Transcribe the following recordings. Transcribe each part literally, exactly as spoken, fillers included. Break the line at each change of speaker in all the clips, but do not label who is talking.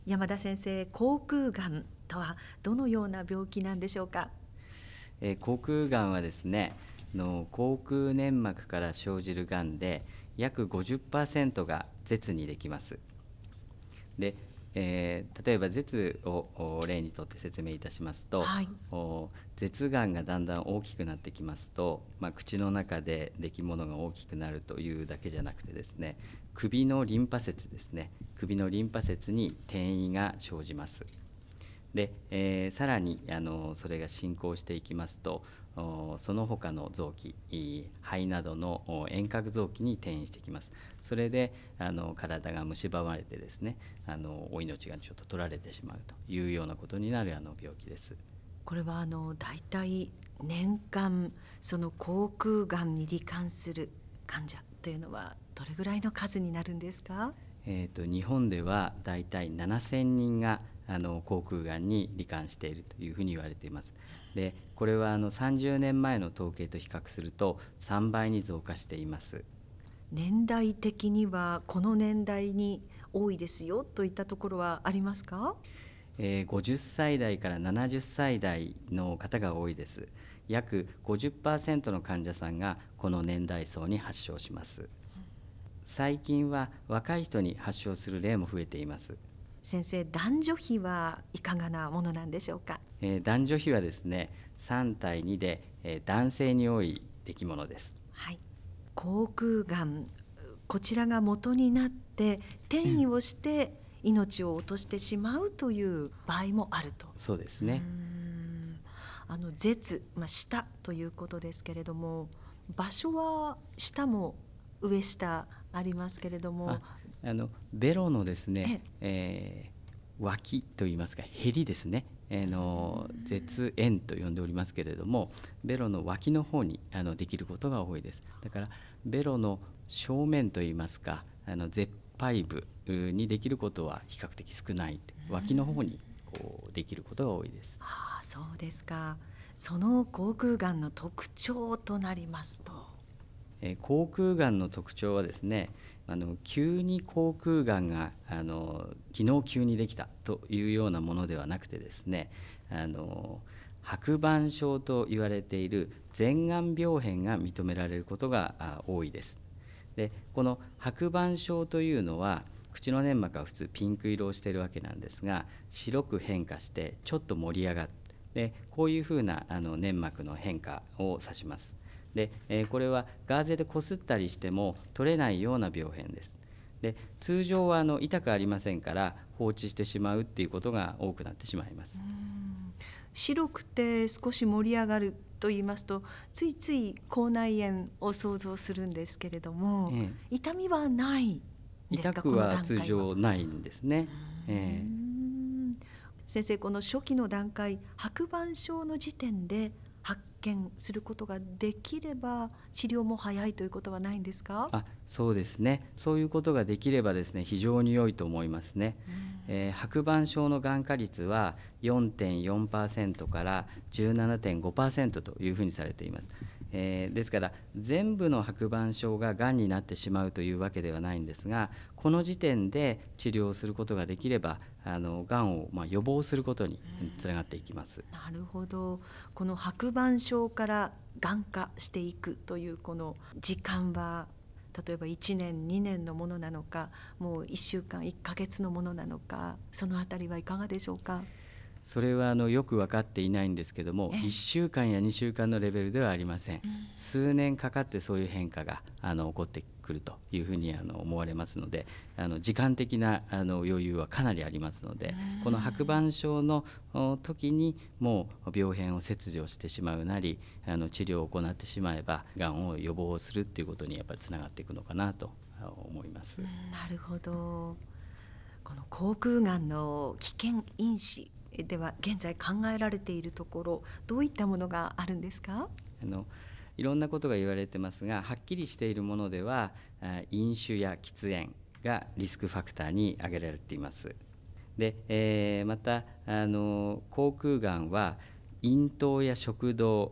山田先生、口腔がんとはどのような病気なんでしょうか。
えー、口腔がんはですねの口腔粘膜から生じるがんで、約 ごじゅっパーセント が舌にできます。で、えー例えば舌を例にとって説明いたしますと、
はい、
お舌がんがだんだん大きくなってきますと、まあ、口の中でできものが大きくなるというだけじゃなくてですね、首のリンパ節ですね首のリンパ節に転移が生じます。で、えーさらにあのそれが進行していきますと、おその他の臓器、い肺などのお遠隔臓器に転移してきます。それであの体が蝕まれてですね、あのお命がちょっと取られてしまうというようなことになるあの病気です。
これはあのだいたい年間その口腔がんに罹患する患者というのはどれぐらいの数になるんですか。
えー、と日本ではだいたいななせんにんがあの口腔がんに罹患しているというふうに言われています。でこれはあのさんじゅうねんまえの統計と比較するとさんばいに増加しています。
年代的にはこの年代に多いですよといったところはありますか。
えー、ごじゅっさい代からななじゅっさい代の方が多いです。約 ごじゅっパーセント の患者さんがこの年代層に発症します。最近は若い人に発症する例も増えています。
先生、男女比はいかがなものなんでしょうか。
えー男女比はですねさん対にで、えー男性に多い出来物です。
はい、口腔がん、こちらが元になって転移をして命を落としてしまうという場合もあると。
そうです
うー
ね。
んあの舌、まあ、下ということですけれども、場所は下も上下ありますけれども、
ああのベロのです
え
ね、えー脇といいますかへりですね、えーの舌縁と呼んでおりますけれども、ベロの脇の方にあのできることが多いです。だからベロの正面といいますか、あの舌背部にできることは比較的少ない、脇の方にこうできることが多いです。
ああ、そうですか。その口腔がんの特徴となりますと。
えー口腔がんの特徴はですね、あの急に口腔がんがあの昨日急にできたというようなものではなくてですね、あの白板症と言われている前がん病変が認められることがあ多いです。でこの白板症というのは、口の粘膜は普通ピンク色をしているわけなんですが、白く変化してちょっと盛り上がって、でこういうふうなあの粘膜の変化を指します。で、えーこれはガーゼでこすったりしても取れないような病変です。で通常はあの痛くありませんから放置してしまうっていうことが多くなってしまいます。
白くて少し盛り上がると言いますと、ついつい口内炎を想像するんですけれども、
ええ
痛みはないんですか、この
痛くは通
段階は。
常ないんですね。ええ
うん先生、この初期の段階、白板症の時点で発見することができれば治療も早いということはないんですか。
あそうですね、そういうことができればですね非常に良いと思いますね。えー白板症のがん化率は よんてんよんパーセント から じゅうななてんごパーセント というふうにされています。えーですから全部の白板症ががんになってしまうというわけではないんですが、この時点で治療することができればあのがんをまあ予防することにつながっていきます。
なるほど。この白板症からがん化していくというこの時間は、例えばいちねんにねんのものなのか、もういっしゅうかんいっかげつのものなのか、そのあたりはいかがでしょうか。
それはあのよく分かっていないんですけども、
ええ
いっしゅうかんやにしゅうかんのレベルではありません。数年かかってそういう変化があの起こってくるというふうにあの思われますので、あの時間的なあの余裕はかなりありますので、この白板症のお時にもう病変を切除してしまうなり、あの治療を行ってしまえばがんを予防するっていうことにやっぱりつながっていくのかなとあ思います。
なるほど。この口腔がんの危険因子では現在考えられているところ、どういったものがあるんですか。
あのいろんなことが言われてますが、はっきりしているものではあ飲酒や喫煙がリスクファクターに挙げられています。で、えーまたあの口腔がんは咽頭や食道、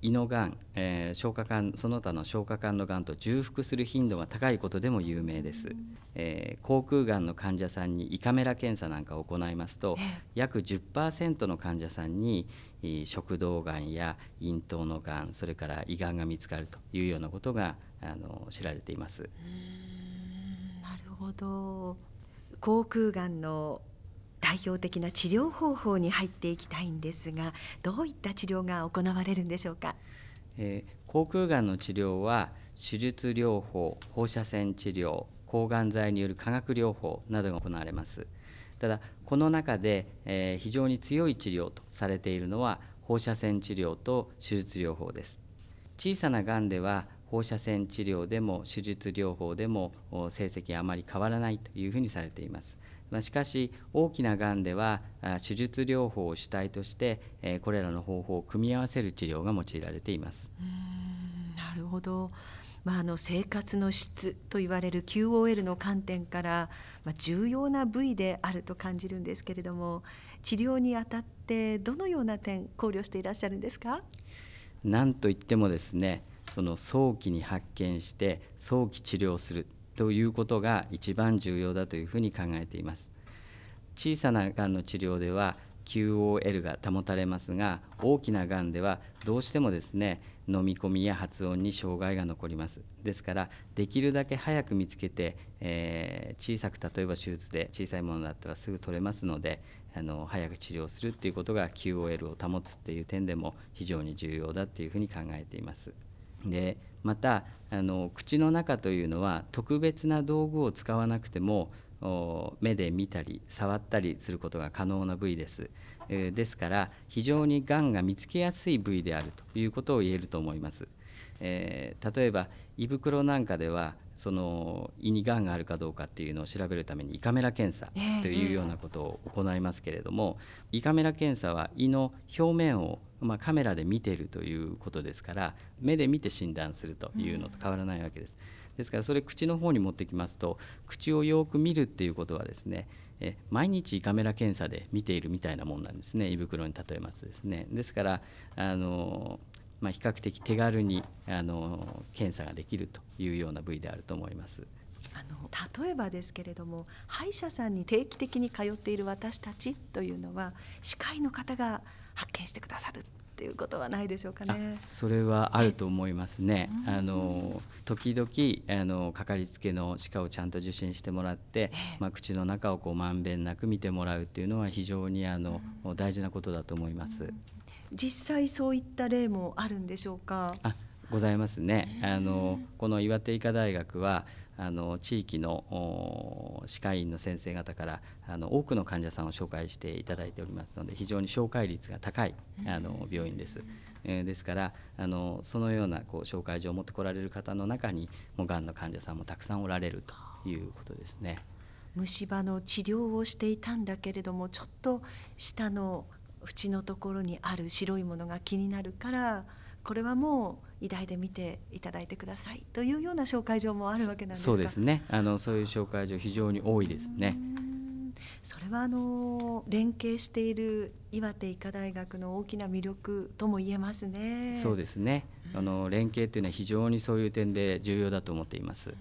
胃のがん、えー消化管その他の消化管のがんと重複する頻度が高いことでも有名です。えー口腔がんの患者さんに胃カメラ検査なんかを行いますと、約 じゅっパーセント の患者さんにえー食道がんや咽頭のがん、それから胃がんが見つかるというようなことがあの知られています。
うーんなるほど。口腔がんの代表的な治療方法に入っていきたいんですが、どういった治療が行われるんでしょうか。
えー口腔がんの治療は手術療法、放射線治療、抗がん剤による化学療法などが行われます。ただこの中で、えー非常に強い治療とされているのは放射線治療と手術療法です。小さながんでは放射線治療でも手術療法でもお成績はあまり変わらないというふうにされています。まあしかし大きながんではあ手術療法を主体として、えーこれらの方法を組み合わせる治療が用いられています。
うーんなるほど。まあ、あの生活の質と言われる キューオーエル の観点から、まあ、重要な部位であると感じるんですけれども、治療にあたってどのような点考慮していらっしゃるんですか。
なんといってもですね、その早期に発見して早期治療するということが一番重要だというふうに考えています。小さながんの治療では キューオーエル が保たれますが、大きながんではどうしてもですね、飲み込みや発音に障害が残ります。ですからできるだけ早く見つけて、えー小さく例えば手術で小さいものだったらすぐ取れますので、あの早く治療するっていうことが キューオーエル を保つっていう点でも非常に重要だっていうふうに考えています。でまたあの口の中というのは特別な道具を使わなくてもお目で見たり触ったりすることが可能な部位です。えーですから非常にがんが見つけやすい部位であるということを言えると思います。えー例えば胃袋なんかではその胃にがんがあるかどうかっていうのを調べるために胃カメラ検査
ええ
というようなことを行いますけれども、胃カメラ検査は胃の表面を、まあ、カメラで見ているということですから、目で見て診断するというのと変わらないわけです。ですからそれ口の方に持ってきますと、口をよく見るっていうことはですね、え毎日胃カメラ検査で見ているみたいなもんなんですね。胃袋に例えますとですね。ですからあのまあ、比較的手軽にあの検査ができるというような部位であると思います。
あの例えばですけれども、歯医者さんに定期的に通っている私たちというのは歯科医の方が発見してくださるっていうことはないでしょうかね。
あそれはあると思いますね。あの時々あのかかりつけの歯科をちゃんと受診してもらって、まあ、口の中をこうまんべんなく見てもらうっていうのは非常にあの大事なことだと思います。
実際そういった例もあるんでしょうか。
あございますね。あのこの岩手医科大学はあの地域のお歯科医院の先生方からあの多くの患者さんを紹介していただいておりますので、非常に紹介率が高いあの病院です。えーですからあのそのようなこう紹介状を持ってこられる方の中にもうがんの患者さんもたくさんおられるということですね。
虫歯の治療をしていたんだけれども、ちょっと下の縁のところにある白いものが気になるから、これはもう医大で見ていただいてくださいというような紹介状もあるわけなんですか。
そうですね。あのそういう紹介状非常に多いですね。
それはあの連携している岩手医科大学の大きな魅力とも言えますね。
そうですね。あの連携というのは非常にそういう点で重要だと思っています。